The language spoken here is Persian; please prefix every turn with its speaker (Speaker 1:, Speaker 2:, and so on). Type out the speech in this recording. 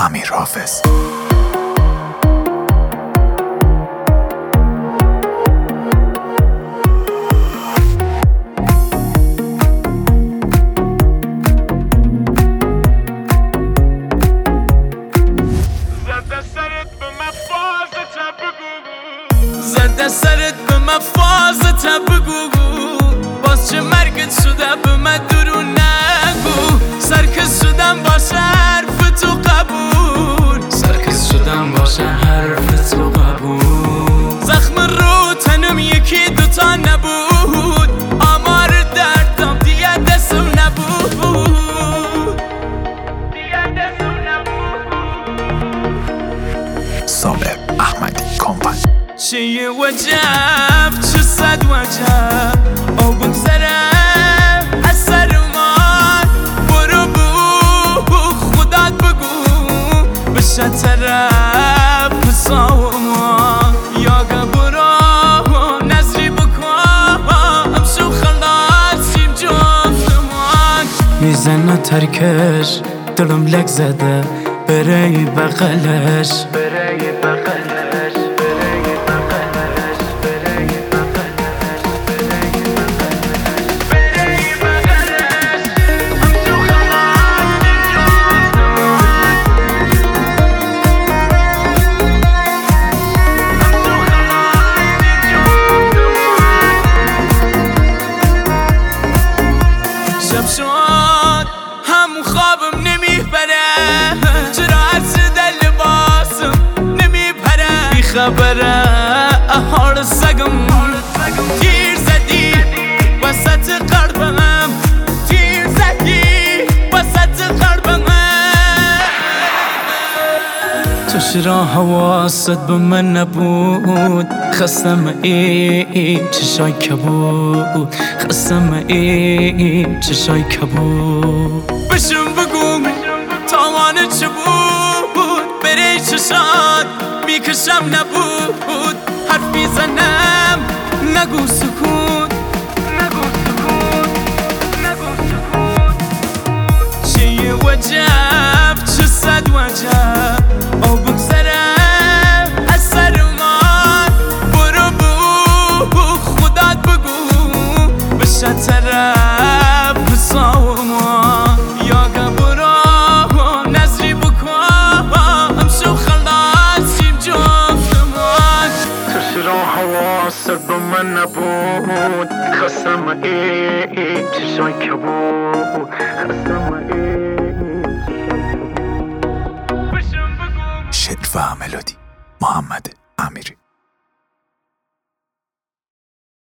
Speaker 1: امیر حافظ.
Speaker 2: زده سرت به من فازت بگو باز چه مرگت شده به من درو نگو سرکس شدم باشه حرف تو قبول سرکس شدم باشه حرف تو قبول زخم رو تنم یکی دوتا نبود آمار دردم دیگه دستم نبود
Speaker 1: صابر احمدی کمپانی.
Speaker 2: چه یه وجب چه صد وجب او بگذره از سر من برو بو خودت بگو بشه طرف سامان یا برو نظری بکن همشو خلاصیم جفتمان میزنه ترکش دلم لک زده بره بغلش شب شد همون خوابم نمیبره چرا عرض در لباسم نمیپره بی خبره حال سگم تیر زدی وسط قلبم تیر زدی وسط قلبم تو چرا حواست به من نبود خستم ای چشای کبود خستم ای چشای کبود بشم بگو تاوان چه بود بره چشات میکشم نبود حرفی زنم نگو سکوت چه یه وجب چه صد وجب او بگذره از سر من برو بو خودت بگو بشه طرف سامان یا برو نظری بکن همشو خلاصیم جفتمان تو چرا حواست به من نبود خستم ای چشای کبود خستم ای
Speaker 1: شعر و ملودی محمد امیری.